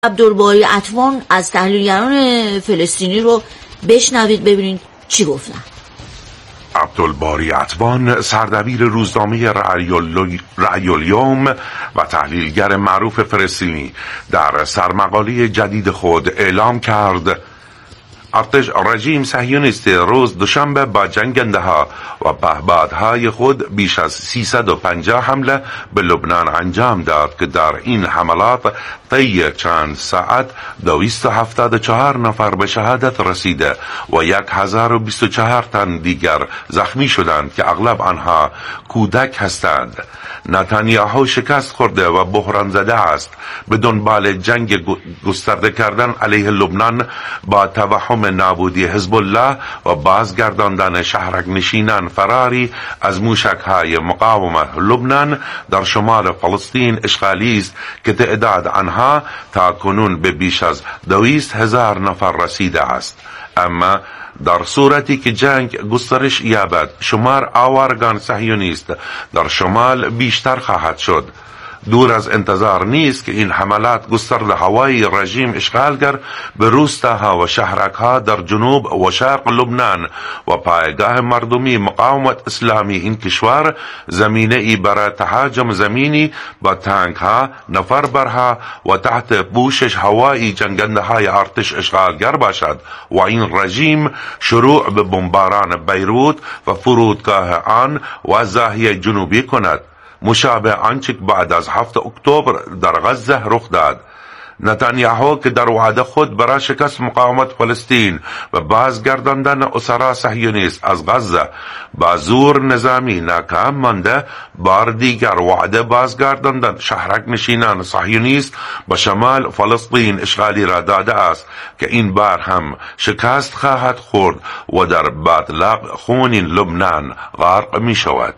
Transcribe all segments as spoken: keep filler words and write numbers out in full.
عبدالباری عطوان از تحلیلگران فلسطینی رو بشنوید ببینید چی گفتن. عبدالباری عطوان سردبیر روزنامه رأی الیوم و تحلیلگر معروف فلسطینی در سرمقاله جدید خود اعلام کرد ارتش رژیم صهیونیستی روز دوشنبه با جنگنده ها و پهپادهای خود بیش از سیصد و پنجاه حمله به لبنان انجام داد که در این حملات طی چند ساعت دویست و هفتاد و چهار نفر به شهادت رسیده و یک هزار و بیست و چهار تن دیگر زخمی شدند که اغلب آنها کودک هستند. نتانیاهو شکست خورده و بحران زده است به دنبال جنگ گسترده کردن علیه لبنان با توهم نابودی حزب الله و بازگرداندن شهرک نشینان فراری از موشک‌های مقاومت. لبنان در شمال فلسطین اشغالی است که تعداد آنها تا کنون به بیش از دویست هزار نفر رسیده است. اما در صورتی که جنگ گسترش یابد شمار آوارگان صهیونیست در شمال بیشتر خواهد شد. دور از انتظار نیست که این حملات گسترده هوایی رژیم اشغالگر به روستاها و شهرکها در جنوب و شرق لبنان و پایگاه مردمی مقاومت اسلامی این کشور زمینه ای برای تهاجم زمینی با تانک ها، نفربرها و تحت پوشش هوایی جنگنده های ارتش اشغالگر باشد و این رژیم شروع به بمباران بیروت و فرودگاه آن و ناحیه جنوبی کند، مشابه آنچه بعد از هفت اکتبر در غزه رخ داد. نتانیاهو که در وعده خود برای شکست مقاومت فلسطین و بازگرداندن اسرا صهیونیست از غزه با زور نظامی ناکام مانده، بار دیگر وعده بازگرداندن شهرک نشینان صهیونیست به شمال فلسطین اشغالی را داده است که این بار هم شکست خواهد خورد و در باطلاق خون لبنان غرق می شود.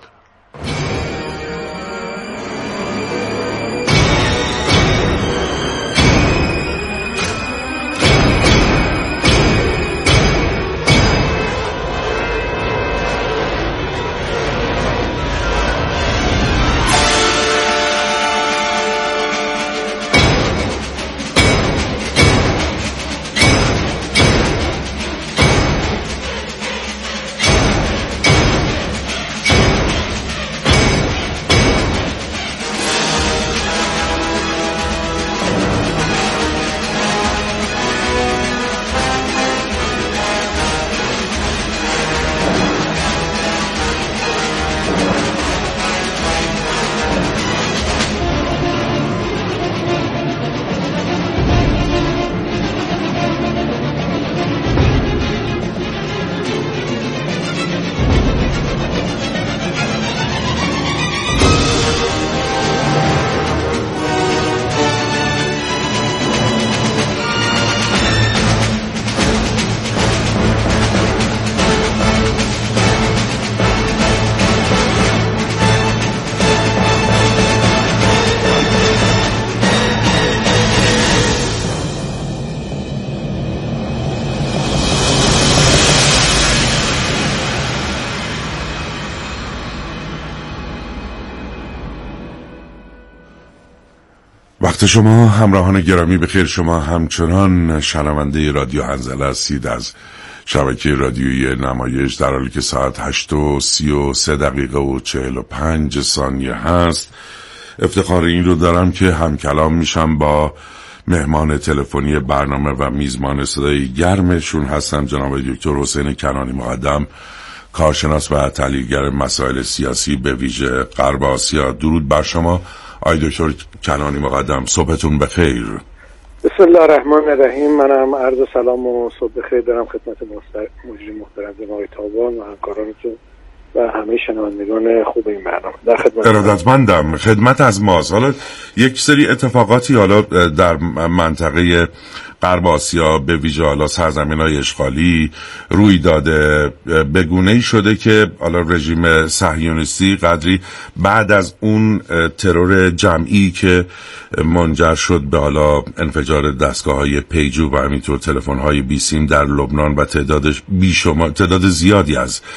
وقت شما همراهان گرامی بخیر. شما همچنان شنونده رادیو هنزله هستید از شبکه رادیویی نمایش، در حالی که ساعت هشت و سی و سه دقیقه و چهل و پنج ثانیه هست. افتخار این رو دارم که هم کلام میشم با مهمان تلفنی برنامه و میزبان صدای گرمشون هستم، جناب دکتر حسین کنانی مقدم، کارشناس و تحلیلگر مسائل سیاسی به ویژه غرب آسیا. درود بر شما آقای دکتر کنانی مقدم، صبحتون بخیر. بسم الله الرحمن الرحیم. منم عرض سلام و صبح بخیر دارم خدمت مجری محترم جناب تابان و همکارانتون و همه شنوندگان خوب این برنامه. در خدمت ارادتمندم. خدمت از ماست. حالا یک سری اتفاقاتی حالا در منطقه غرب آسیا به ویژه حالا سرزمین‌های اشغالی روی داده، به گونه‌ای شده که حالا رژیم صهیونیستی قدری بعد از اون ترور جمعی که منجر شد به حالا انفجار دستگاه‌های پیجو و همینطور تلفن‌های بیسیم در لبنان و تعدادش بیشمار تعداد زیادی از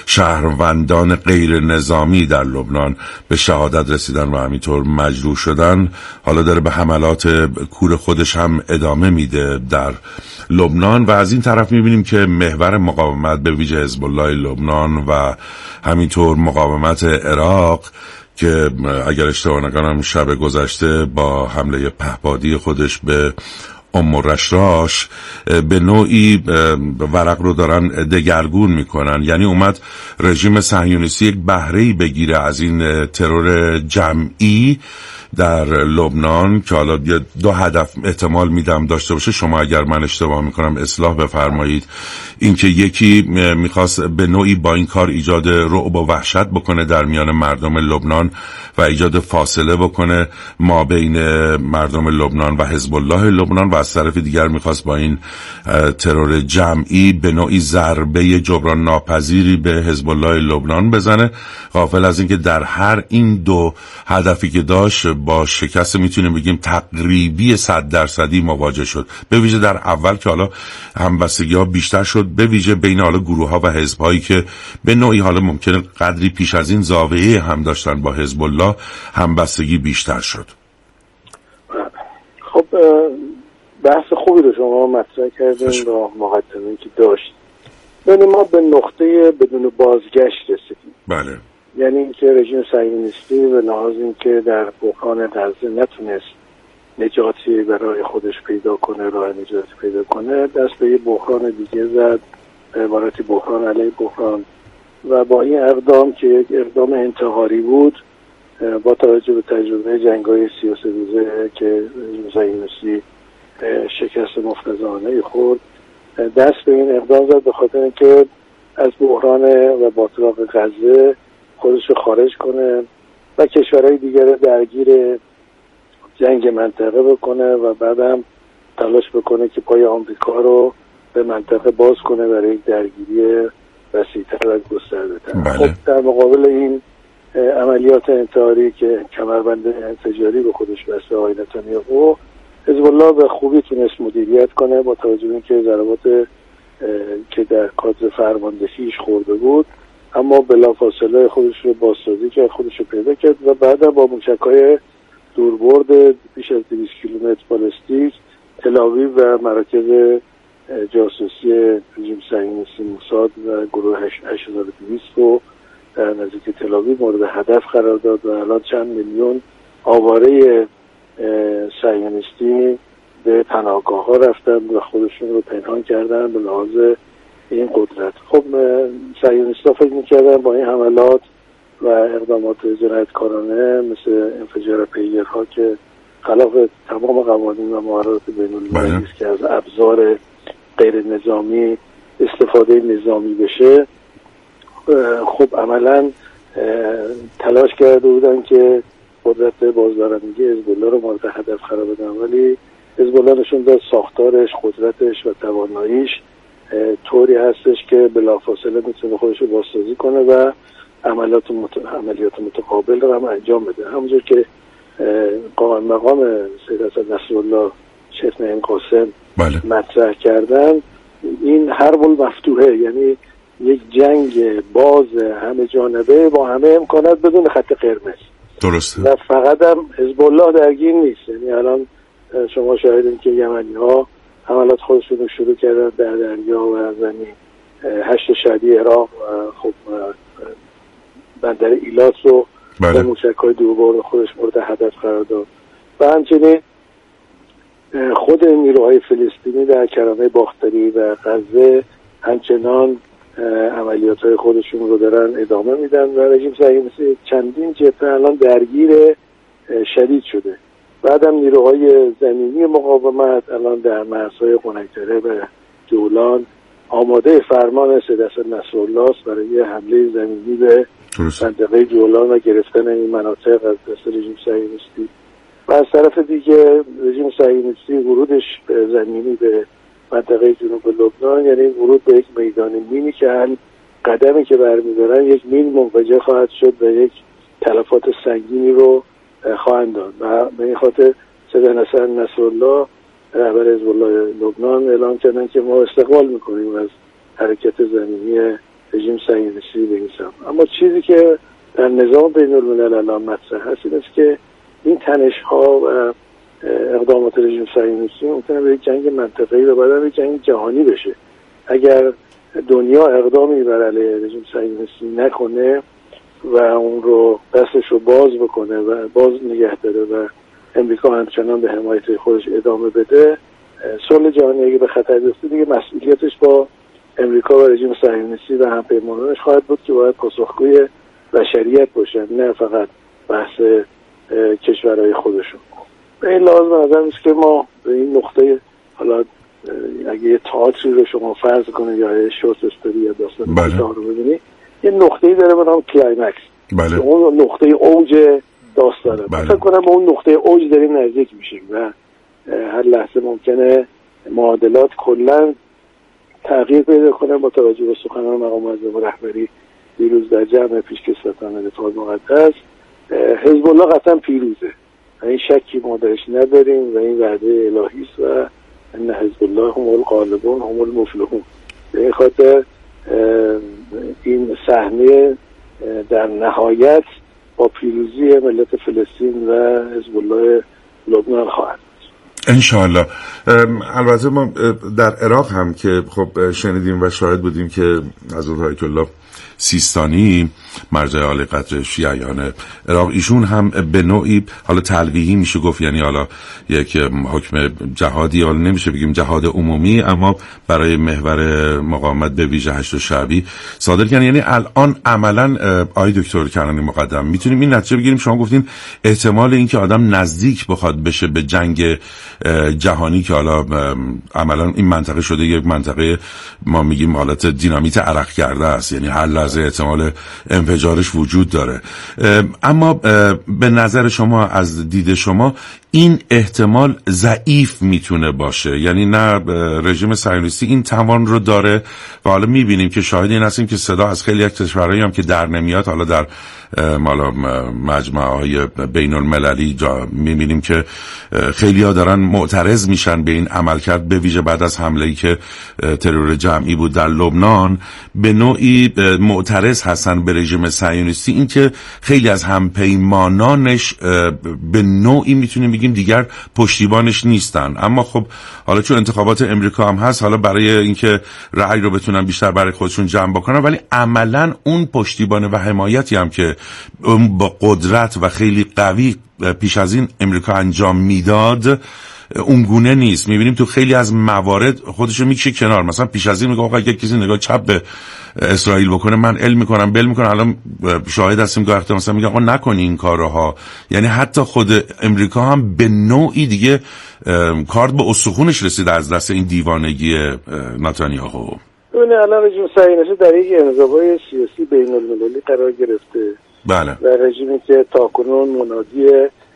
شهروندان غیر نظامی در لبنان به شهادت رسیدن و همینطور مجروح شدن، حالا داره به حملات کور خودش هم ادامه میده در لبنان. و از این طرف میبینیم که محور مقاومت به ویژه حزب الله لبنان و همینطور مقاومت عراق که اگر اشتباه نکنم شب گذشته با حمله پهپادی خودش به ام رشراش به نوعی ورق رو دارن دگرگون میکنن. یعنی اومد رژیم صهیونیستی یک بهره‌ای بگیره از این ترور جمعی در لبنان که حالا دو هدف احتمال میدم داشته باشه، شما اگر من اشتباه میکنم اصلاح بفرمایید. اینکه یکی میخواست به نوعی با این کار ایجاد رعب و وحشت بکنه در میان مردم لبنان و ایجاد فاصله بکنه ما بین مردم لبنان و حزب الله لبنان، و از طرف دیگر میخواست با این ترور جمعی به نوعی ضربه جبران ناپذیری به حزب الله لبنان بزنه، غافل از اینکه در هر این دو هدفی که داشت با شکست میتونیم بگیم تقریبی صد درصدی مواجه شد. به ویژه در اول که حالا همبستگی ها بیشتر شد، به ویژه بین حالا گروه ها و حزب هایی که به نوعی حالا ممکنه قدری پیش از این زاویه هم داشتن با حزب الله، همبستگی بیشتر شد. خب بحث خوبی رو شما مطرح کردین با مقدمه‌ای که داشت. یعنی ما به نقطه بدون بازگشت رسیدیم. بله. یعنی اینکه رژیم صهیونیستی به لحاظ اینکه در بحران غزه نتونست نجاتی برای خودش پیدا کنه، راه نجاتی پیدا کنه، دست به یه بحران دیگه زد، عبارتی بحران علیه بحران، و با این اقدام که یک اقدام انتحاری بود با توجه به تجربه جنگ‌های سی و سه روزه که رژیم صهیونیستی شکست مفتضحانه خورد، دست به این اقدام زد به خاطر اینکه از بحران و باطلاق غزه خودش رو خارج کنه و کشورهای دیگر درگیر جنگ منطقه بکنه و بعدم تلاش بکنه که پای آمریکا رو به منطقه باز کنه برای یک درگیری وسیع‌تر و گسترده‌تر. خب در مقابل این عملیات انتحاری که کمربند انفجاری به خودش بسته آقای نتانیاهو، حزب الله به خوبی تونست مدیریت کنه با توجه به اینکه ضربات که در کادر فرماندهیش خورده بود، اما بلافاصله خودش رو بازسازی کرد، خودش رو پیدا کرد و بعد با موشک‌های دوربرد بیش از دویست کیلومتر بالستیک تل‌آویو و مراکز جاسوسی رژیم صهیونیستی موساد و گروه هشت هزار و دویست رو در نزدیک تل‌آویو مورد هدف قرار داد و الان چند میلیون آواره صهیونیستی به پناهگاه‌ها رفتن و خودشون رو پنهان کردن به لحاظ این قدرت. خب صهیونیست‌ها فکر می‌کردن با این حملات و اقدامات جنایتکارانه مثل انفجار پیگرها که خلاف تمام قوانین و مقررات بین‌المللی است که از ابزار غیر نظامی استفاده نظامی بشه، خب عملاً تلاش کرده بودن که قدرت بازدارندگی حزب الله رو مورد هدف قرار بدن، ولی حزب الله نشون داد ساختارش، قدرتش و تواناییش طوری هستش که بلافاصله میتونه خودش رو بازسازی کنه و عملیات مت... عملیات متقابل رو هم انجام بده. همونجور که قائم مقام سید حسن نصرالله شیخ نعیم قاسم بله. مطرح کردن، این حرب المفتوحه، یعنی یک جنگ باز همه جانبه با همه امکانات بدون خط قرمز. درسته. و فقط هم حزب الله درگیر نیست. یعنی الان شما شاهدین که یمنی ها حملات خودشون رو شروع کردن در دریا و زمین. هشت شهری عراق خب بندر ایلات رو با موشک‌های دوربرد خودش مورد هدف قرار داد و همچنین خود نیروهای فلسطینی در کرانه باختری و غزه همچنان عملیات‌های خودشون رو دارن ادامه میدن و رژیم صهیونیستی چندین جبهه الان درگیر شدید شده. بعدم نیروهای زمینی مقاومت الان در مرزهای قنیطره و جولان آماده فرمان سید حسن نصرالله است برای حمله زمینی به منطقه جولان و گرفتن این مناطق از دست رژیم صهیونیستی. و از طرف دیگه رژیم صهیونیستی ورودش به زمینی به منطقه جنوب لبنان یعنی ورود به یک میدان مینی که هر قدمی که برمی‌دارن یک مین منفجر خواهد شد و یک تلفات سنگینی رو خواهند داد و به این خاطر سید حسن نصرالله رهبر حزب الله لبنان اعلام کردن که ما استقبال میکنیم از حرکت زمینی رژیم صهیونیستی بنویسم. اما چیزی که در نظام بین الملل الان مطرح هست این است که این تنش‌ها و اقدامات رژیم صهیونیستی ممکنه به یک جنگ منطقه‌ای و بعداً به جنگ جهانی بشه. اگر دنیا اقدامی بر علیه رژیم صهیونیستی نکنه و اون رو دستش رو باز بکنه و باز نگه داره و امریکا همچنان به حمایت خودش ادامه بده، صلح جهانی اگه به خطر بیفته دیگه مسئولیتش با امریکا و رژیم صهیونیستی و همپیمانانش خواهد بود که باید پاسخگوی بشریت باشن، نه فقط بحث کشورهای خودشون. به این لحاظ به نظر میاد که ما به این نقطه، حالا اگه یه تئاتری رو شما فرض کنید یا یه شورت استوری یا داستان کوتاه رو ببینید، یه نقطه‌ای داره به نام کلایمکس. بله. اون نقطه اوج داستانه. بله. فکر کنم به اون نقطه اوج داریم نزدیک میشیم و هر لحظه ممکنه معادلات کلا تغییر پیدا کنه با توجه به سخنان مقام معظم رهبری دیروز در جمع پیشکسوتان دفاع مقدس. حزب الله قطعا پیروزه، این شکی ما درش نداریم و این وعده الهی است و ان حزب الله هم الغالبون هم المفلحون. به این خاطر این صحنه در نهایت با پیروزی ملت فلسطین و حزب الله لبنان خواهد. انشاءالله. البته ما در عراق هم که خب شنیدیم و شاهد بودیم که حضرت آیت الله سیستانی مرجع عالی قدر شیعیان عراق، ایشون هم به نوعی حالا تلویحی میشه گفت، یعنی حالا یک حکم جهادی، حالا نمیشه بگیم جهاد عمومی، اما برای محور مقاومت به ویژه هشت شعبی صادر کردن. یعنی الان عملا آقای دکتر کنانی مقدم میتونیم این نتیجه بگیریم، شما گفتین احتمال اینکه آدم نزدیک بخواد بشه به جنگ جهانی که حالا عملا این منطقه شده یک منطقه ما میگیم حالت دینامیت عرق کرده است، یعنی هر لحظه احتمال انفجارش وجود داره. اما به نظر شما، از دید شما، این احتمال ضعیف میتونه باشه؟ یعنی نه رژیم صهیونیستی این توان رو داره و حالا میبینیم که شاهد این هستیم که صدا از خیلی از کشورهایی هم که در نمیاد، حالا در مالا مجمع‌های بین المللی جا میبینیم که خیلی ها دارن معترض میشن به این عملکرد، به ویژه بعد از حمله‌ای که ترور جمعی بود در لبنان، به نوعی معترض هستن به رژیم صهیونیستی، این که خیلی از همپیمانانش به نوعی میتونیم بگیم دیگر پشتیبانش نیستن. اما خب حالا چون انتخابات امریکا هم هست، حالا برای اینکه رأی رو بتونن بیشتر برای خودشون جمع بکنن، ولی عملاً اون پشتیبان و حمایتی هم که با قدرت و خیلی قوی پیش از این امریکا انجام میداد اون گونه نیست. میبینیم تو خیلی از موارد خودشو میکشه کنار. مثلا پیش از این میگه آقا اگه کسی نگاه چپ به اسرائیل بکنه من ال میکنم بل میکنم. الان شاهد هستیم که وقتی مثلا میگه آقا نکنی این کارها. یعنی حتی خود امریکا هم به نوعی دیگه کارت به استخونش رسید از دست این دیوانگی نتانیاهو. اون الان رژیم صهیونیستی در یک انزوای سیاسی بین المللی قرار گرفته. بله. و رژیمی که تاکنون منادی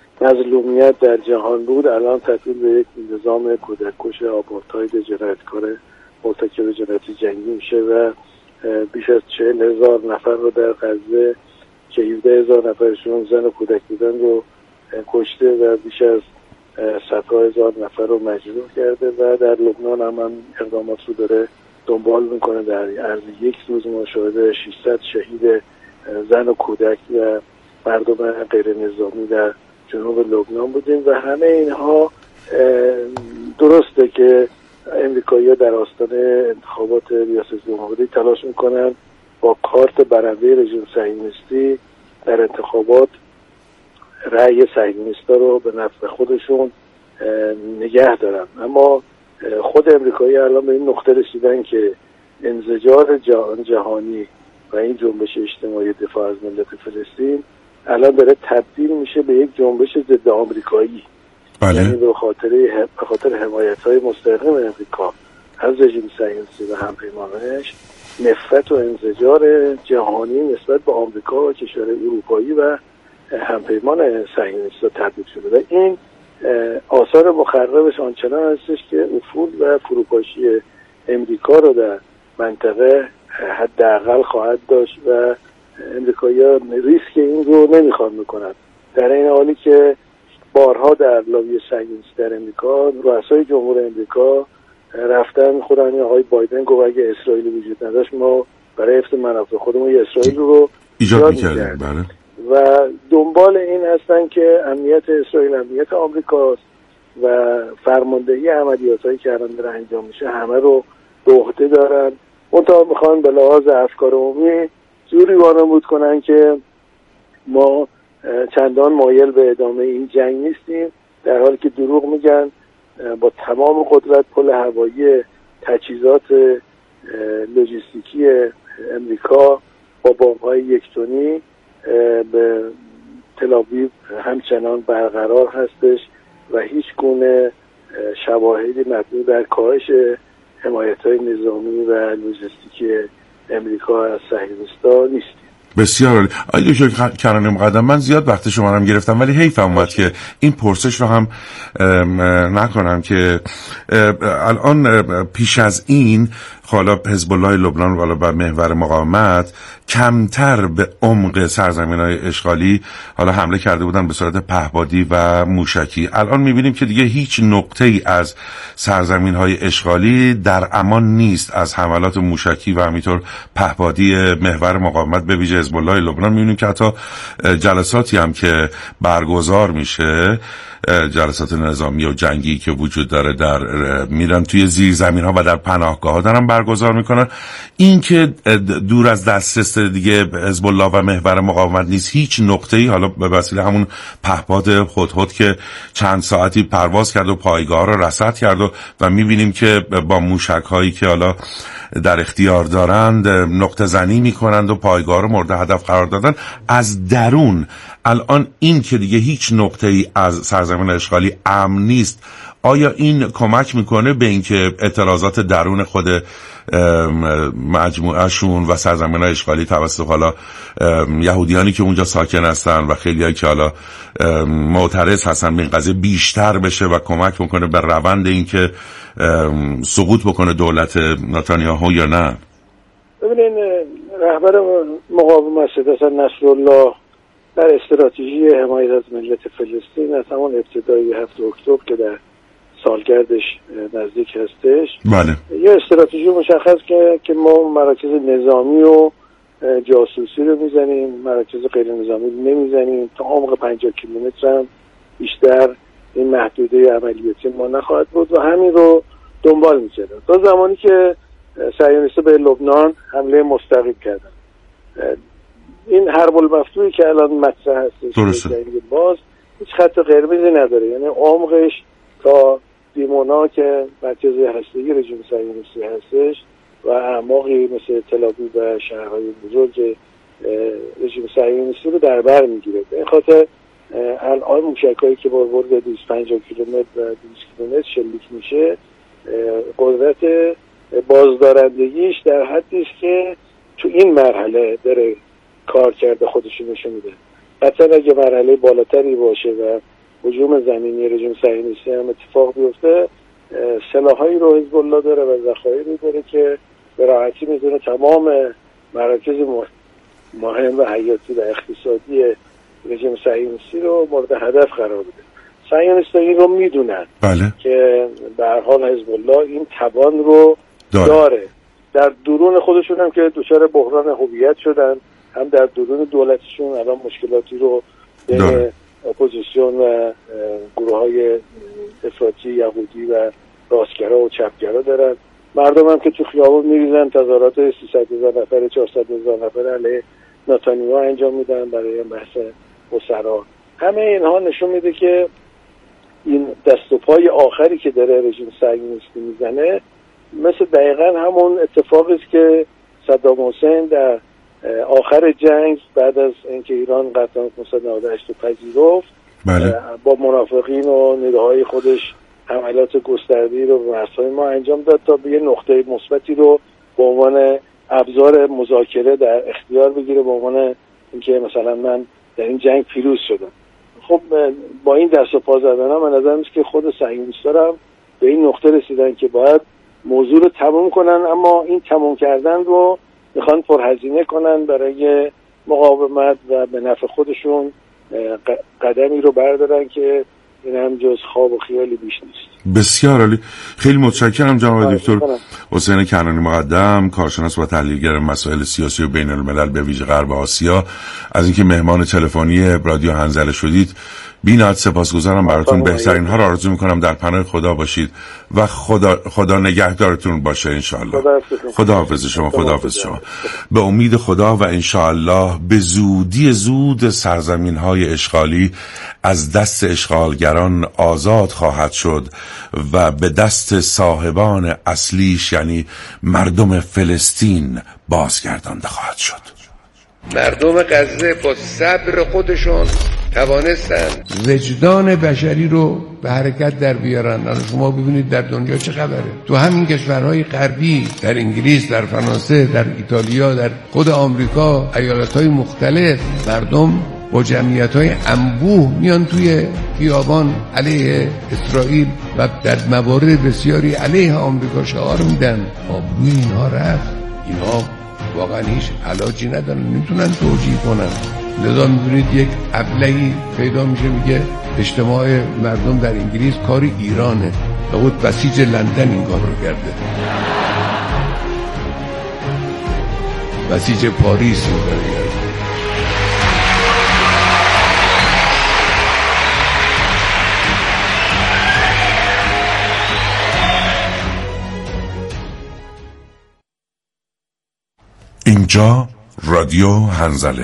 مظلومیت در جهان بود، الان تبدیل به یک نظام کودککش آپارتاید جنایتکار مرتکب جنایت جنگی میشه و بیش از چهل هزار نفر رو در غزه که هفده هزار نفرشون زن و کودک بودن رو کشته و بیش از صدها هزار نفر رو مجروح کرده و در لبنان هم, هم اقدامات رو داره دنبال میکنه. در عرض یک روز ما شاهد ششصد شهید زن و کودک و مردم غیر نظامی در جنوب لبنان بودیم و همه اینها درسته که امریکایی‌ها در آستانه انتخابات ریاست جمهوری تلاش میکنن با کارت برنده رژیم صهیونیستی در انتخابات رأی صهیونیستا رو به نفع خودشون نگه دارن. اما خود امریکایی الان به این نقطه رسیدن که انزجار جهان جهانی و این جنبش اجتماعی دفاع از ملت فلسطین الان داره تبدیل میشه به یک جنبش ضد آمریکایی. بله. یعنی به خاطر به خاطر حمایت‌های مستقیم امریکا از رژیم صهیونیستی و همپیمانانش نفرت و انزجار جهانی نسبت به آمریکا و کشورهای اروپایی و همپیمان صهیونیستا تبدیل شده و این آثار مخربش آنچنان هستش که افول و فروپاشی امریکا رو در منطقه حداقل خواهد داشت و امریکایی‌ها ریسک این رو نمیخوان میکنن. در این حالی که بارها در لابی صهیونیستی در امریکا رؤسای جمهور امریکا رفتن، خود همین آقای بایدن گفت اگه اسرائیل وجود نداشت ما برای حفظ منافع خودمون یا اسرائیل رو ایجاد می‌کردن. بله. و دنبال این هستن که امنیت اسرائیل امنیت آمریکاست و فرماندهی عملیاتایی که الان داره انجام میشه همه رو به عهده دارن. منتها میخوان به لحاظ افکار عمومی جوری وانمود کنن که ما چندان مایل به ادامه این جنگ نیستیم، در حالی که دروغ میگن. با تمام قدرت پل هوایی تجهیزات لوجستیکی امریکا با بمب‌های یک تنی به تل‌آویو همچنان برقرار هستش و هیچ گونه شواهدی مبنی بر کاهش حمایت‌های نظامی و لوجستیکی امریکا از صهیونیست‌ها نیست. بسیار عالی. آقای دکتر کرانه مقدم، من زیاد وقت شما رو هم گرفتم ولی حیفم اومد که این پرسش رو هم نکنم که الان پیش از این حالا حزب الله لبنان و حالا محور مقاومت کمتر به عمق سرزمین‌های اشغالی حالا حمله کرده بودن به صورت پهپادی و موشکی. الان می‌بینیم که دیگه هیچ نقطه‌ای از سرزمین‌های اشغالی در امان نیست از حملات موشکی و همینطور پهپادی محور مقاومت به ویژه حزب الله لبنان. می‌بینیم که حتی جلساتی هم که برگزار میشه، جلسات نظامی و جنگی که وجود داره، در میرن توی زیرزمین‌ها و در پناهگاه‌ها دارن برگزار میکنن. این که دور از دسترس دیگه حزب الله و محور مقاومت نیست هیچ نقطه‌ای، حالا به وسیله همون پهپاد هدهد که چند ساعتی پرواز کرد و پایگاه رو رصد کرد و, و میبینیم که با موشک‌هایی که حالا در اختیار دارند نقطه زنی میکنند و پایگاه رو مورد هدف قرار دادن. از درون الان این که دیگه هیچ نقطه‌ای از سرزمین اشغالی امن نیست، آیا این کمک میکنه به اینکه اعتراضات درون خود مجموعهشون و سرزمین اشغالی توسط حالا یهودیانی که اونجا ساکن هستن و خیلیایی که حالا معترض هستن به این قضیه بیشتر بشه و کمک میکنه به روند اینکه سقوط بکنه دولت نتانیاهو یا نه؟ ببینین، رهبر مقاومت حسن نصرالله در استراتژی حمایت از ملت فلسطین از همون ابتدای هفت اکتبر که در سالگردش نزدیک هستش، بله، یه استراتژی مشخص که که ما مراکز نظامی و جاسوسی رو میزنیم، مراکز غیر نظامی رو نمیزنیم، تا عمق پنجاه کیلومتر هم بیشتر این محدوده عملیاتی ما نخواهد بود و همین رو دنبال می‌کردن تا زمانی که صهیونیست‌ها به لبنان حمله مستقیم کردن. این حرب المفتوحی که الان مطرح هستش جنگ باز هیچ خط قرمزی نداره، یعنی عمقش تا دیمونا که مرکز هسته‌ای رژیم صهیونیستی هستش و اعماقی مثل تل‌آویو و شهرهای بزرگ رژیم صهیونیستی رو در بر میگیره. این خاطر الان موشک‌هایی که با برد دویست و پنجاه کیلومتر و دویست کیلومتر شلیک میشه، قدرت بازدارندگیش در حدی است که تو این مرحله داره کار کرده خودش نشون میده. حتی اگه مرحله بالاتری باشه و هجوم زمینی رژیم صهیونیستی هم اتفاق بیفته، سلاحایی رو حزب الله داره و ذخایری داره که به راحتی میتونه تمام مراکز مهم و حیاتی و اقتصادی رژیم صهیونیستی رو مورد هدف قرار بده. صهیونیست‌ها این رو میدونن، بله، که به هر حال حزب الله این توان رو داره. داره در درون خودشون هم که دچار بحران هویت شدن، هم در درون دولتشون الان مشکلاتی رو بین اپوزیسیون و گروه‌های افراطی یهودی و راستگرا و چپگرا دارن. مردم هم که تو خیابون میریزن، تظاهرات سیصد هزار نفر چهارصد هزار نفر علیه نتانیاهو انجام میدن برای بحث اسرا. همه اینها نشون میده که این دست و پای آخری که داره رژیم صهیونیستی میزنه مثل دقیقاً همون اتفاقی است که صدام حسین در آخر جنگ بعد از اینکه ایران قطعنامه نهصد و نود و هشت رو پذیرفت، بله، با منافقین و نیروهای خودش حملات گسترده‌ای رو به مرزهای ما انجام داد تا به یه نقطه مثبتی رو به عنوان ابزار مذاکره در اختیار بگیره، به عنوان اینکه مثلا من در این جنگ پیروز شدم. خب با این دست و پا زدن من نظر میاد که خود صهیونیست‌ها هم به این نقطه رسیدن که باید موضوع رو تموم کنن، اما این تموم کردن رو میخوان پرهزینه کنن برای مقاومت و به نفع خودشون قدمی رو بردارن که این هم جز خواب و خیالی بیش نیست. بسیار عالی. خیلی متشکرم جناب دکتر حسین کنعانی مقدم، کارشناس و تحلیلگر مسائل سیاسی و بین الملل به ویژه غرب آسیا، از اینکه مهمان تلفنی رادیو هنزله شدید. بی‌نهایت سپاسگزارم براتون. بهترین ها رو آرزو میکنم. در پناه خدا باشید و خدا خدا نگهدارتون باشه انشاءالله. خدا حافظ شما. خدا حافظ شما. به امید خدا و انشاءالله به زودی زود سرزمین های اشغالی از دست اشغالگران آزاد خواهد شد و به دست صاحبان اصلیش یعنی مردم فلسطین بازگردانده خواهد شد. مردم غزه با صبر خودشون توانستن وجدان بشری رو به حرکت در بیارن. الان شما ببینید در دنیا چه خبره. تو همین کشورهای غربی، در انگلیس، در فرانسه، در ایتالیا، در خود آمریکا، ایالت‌های مختلف، مردم با جمعیت‌های انبوه میان توی خیابان علیه اسرائیل و در موارد بسیاری علیه آمریکا شعار میدن. آبروی اینها رفت. اینها واقعا هیچ علاجی ندارن، نمیتونن توجیه کنن. لذا میبینید یک ابلهی پیدا میشه میگه اجتماع مردم در انگلیس کار ایرانه، لابد بسیج لندن این کار رو کرده، بسیج پاریس این کار رو کرده. اینجا رادیو هنزله.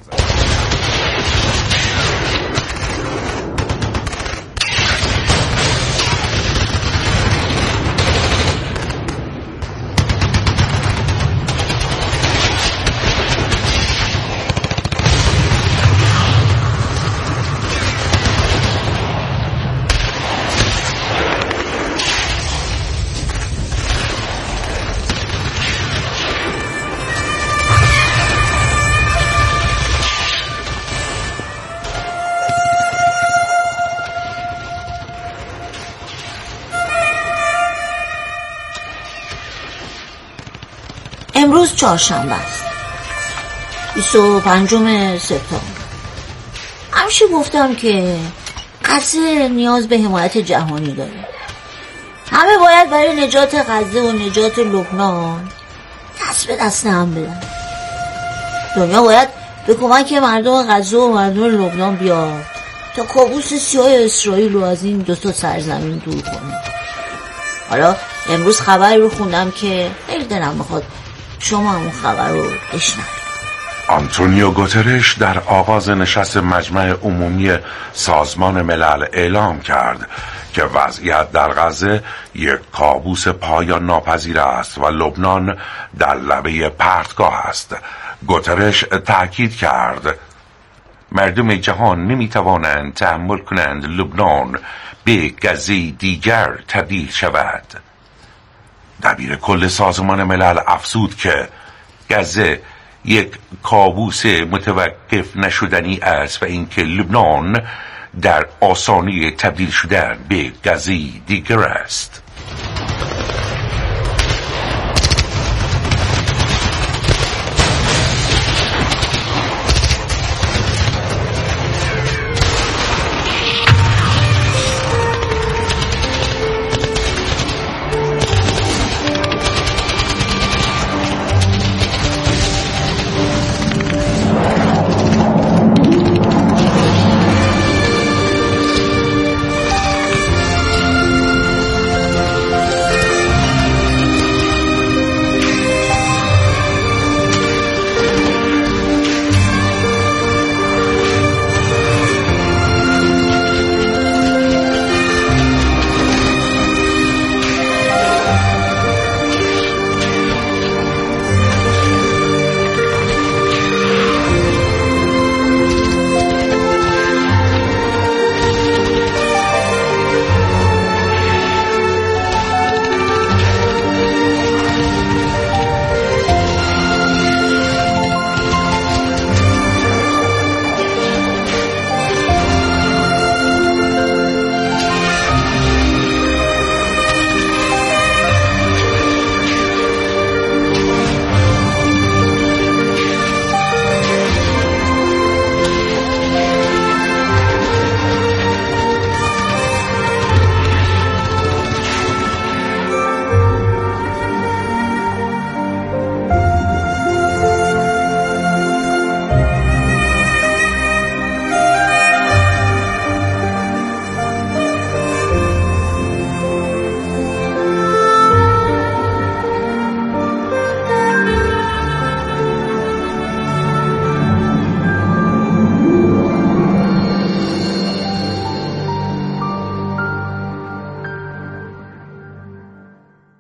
امروز چهارشنبه است، بیست و پنجم سپتامبر. همیشه گفتم که غزه نیاز به حمایت جهانی داره. همه باید برای نجات غزه و نجات لبنان دست به دست هم بدن. دنیا باید به کمک مردم غزه و مردم لبنان بیاد تا کابوس سیاه اسرائیل رو از این دو تا سرزمین دور کنه. حالا امروز خبری رو خوندم که خیلی دلم میخواد شما همون خبر رو بشنوید. آنتونیو گوترش در آغاز نشست مجمع عمومی سازمان ملل اعلام کرد که وضعیت در غزه یک کابوس پایان ناپذیر است و لبنان در لبه پرتگاه است. گوترش تأکید کرد مردم جهان نمیتوانند تحمل کنند لبنان به غزه دیگر تبدیل شود. دبیر کل سازمان ملل افزود که غزه یک کابوس متوقف نشدنی است و اینکه لبنان در آسانی تبدیل شدن به غزه دیگر است.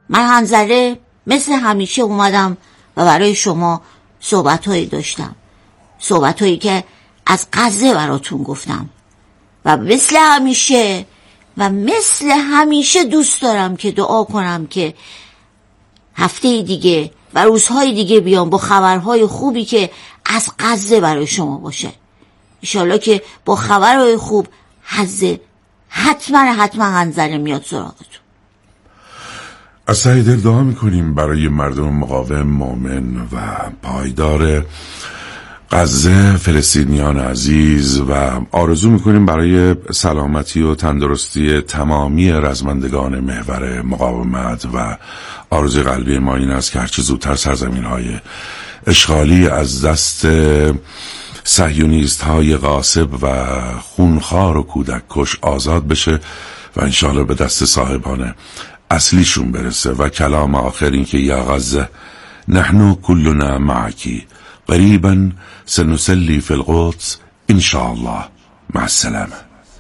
من حنظله مثل همیشه اومدم و برای شما صحبت‌هایی داشتم، صحبت‌هایی که از غزه براتون گفتم و مثل همیشه و مثل همیشه دوست دارم که دعا کنم که هفته دیگه و روزهای دیگه بیام با خبرهای خوبی که از غزه برای شما باشه. انشالله که با خبرهای خوب حزه حتما حتما حنظله میاد سراغتون. از سعی دل دعا میکنیم برای مردم مقاوم، مؤمن و پایدار غزه، فلسطینیان عزیز، و آرزو میکنیم برای سلامتی و تندرستی تمامی رزمندگان محور مقاومت و آرزوی قلبی ما این است که هرچه زودتر سرزمین های اشغالی از دست صهیونیست های غاصب و خونخوار و کودک کش آزاد بشه و انشاءالله به دست صاحبان اصلیشون برسه. و کلام آخر این که یا غزه نحن كلنا معکی قریبا سنسلی فی القدس ان شاء الله. مع السلامه.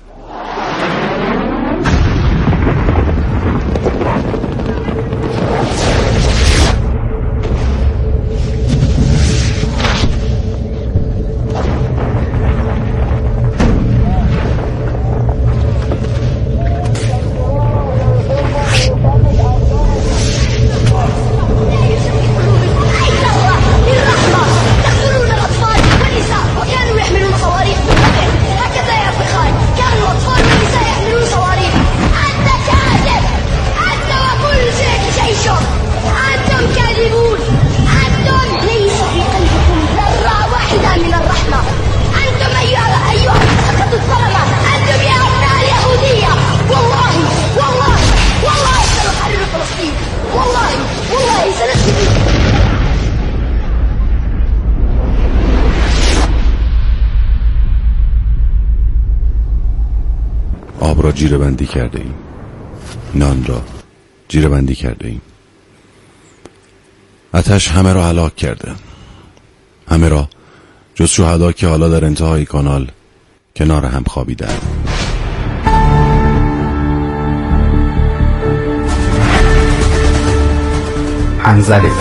آب را جیره بندی کرده ایم، نان را جیره بندی کرده ایم. آتش همه را هلاک کرده، همه را جز شهدا که حالا در انتهای کانال کنار هم خوابیدند. حنظله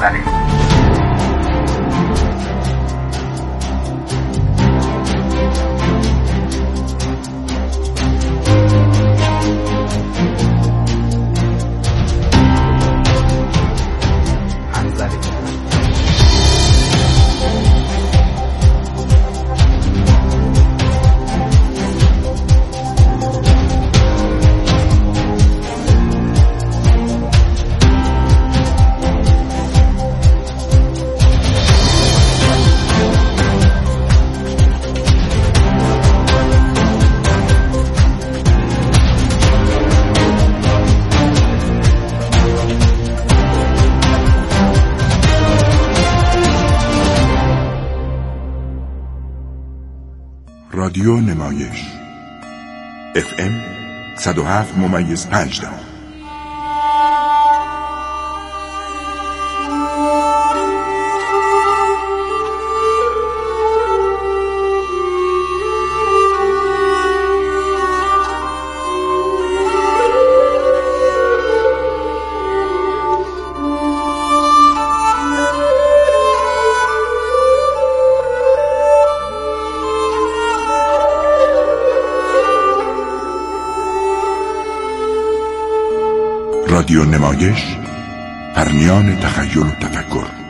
رادیو نمایش اف ام صد و هفت ممیز پنج دهم. رادیو نمایش، پرنیان تخیل و تفکر.